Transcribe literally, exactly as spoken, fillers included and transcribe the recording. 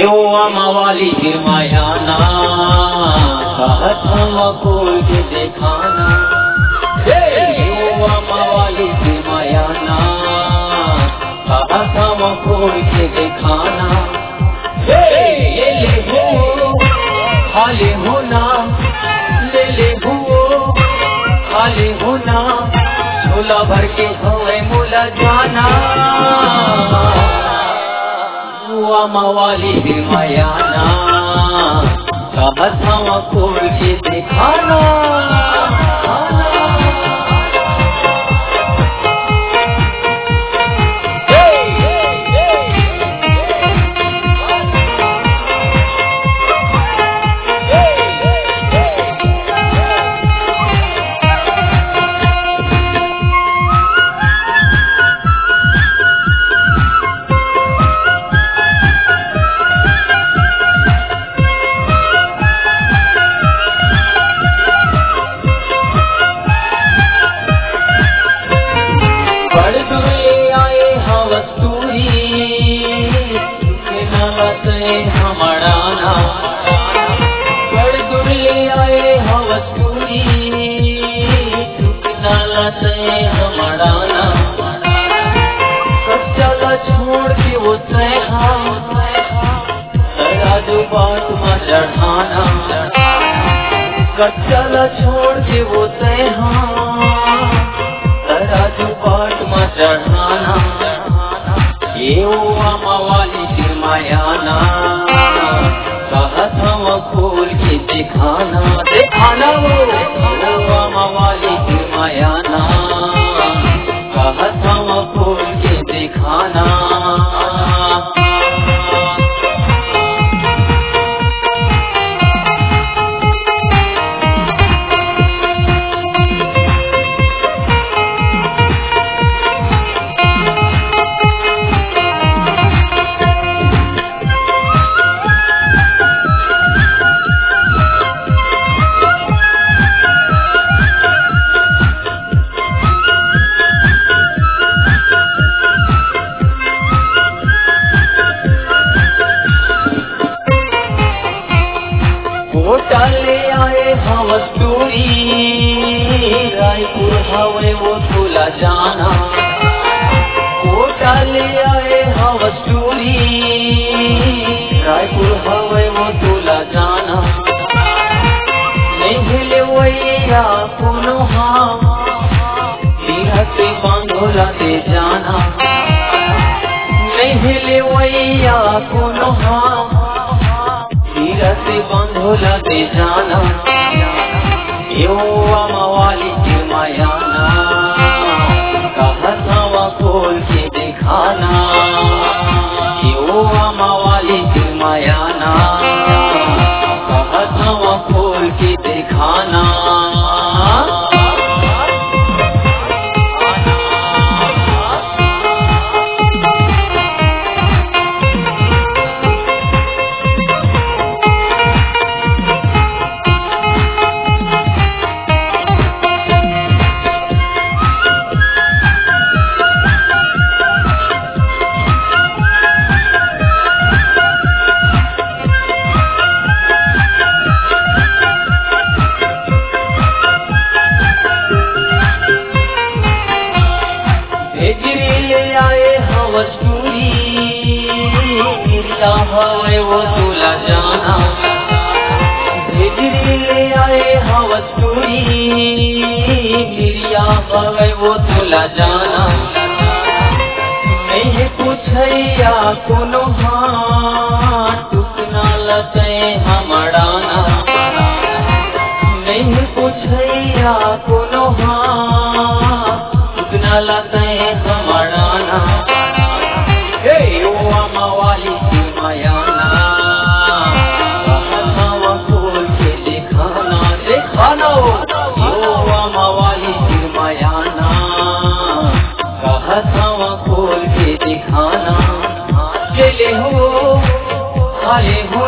यो अमावाली गिरमायाना कहत हम खोल के दिखाना। यो अमावाली गिरमायाना कहत हम खोल के दिखाना। ये ले हो खाली होना, ले ले हो खाली होना, झोला भर के हवे मोला जाना। अमावाली गिरमायाना कहत हम खोल के दिखाना। छोड़ के वो सैहा राजू बात में चढ़ाना। कच्चा छोड़ के वो सैहा राजू बात में चढ़ाना। ये वो अमावाली गिरमायाना कहत हम खोल के दिखाना। दिखाना वो अमावाली गिरमायाना कहत हम खोल के दिखाना। कोटा ले आए हवस्तूरी, रायपुर हवे वो तुला जाना। कोटा ले आए हवस्तूरी, रायपुर हवे वो तुला जाना। नहीं हिले वैया कोनो हाँ से बांधोला दे जाना। नहीं हिले वैया कोनो हाँ से बांधोला दे जाना। यो अमावाली गिरमायाना कहत हम खोल के दिखाना। यो अमावाली गिरमायाना कहत हम खोल के दिखाना। हवे वो तुला जाना। हिजरी ले आए हवस्तूरी, मिरिया हवे वो तुला जाना। नहीं पूछैया कोनो हाँ टुकना लते हमड़ाना। नहीं पूछैया कोनो हाँ टुकना लते हमड़ाना। यो अमावाली गिरमायाना कहत हम खोल के दिखाना। दिखाना यो अमावाली गिरमायाना कहत हम खोल के दिखाना। ले हो खाली हो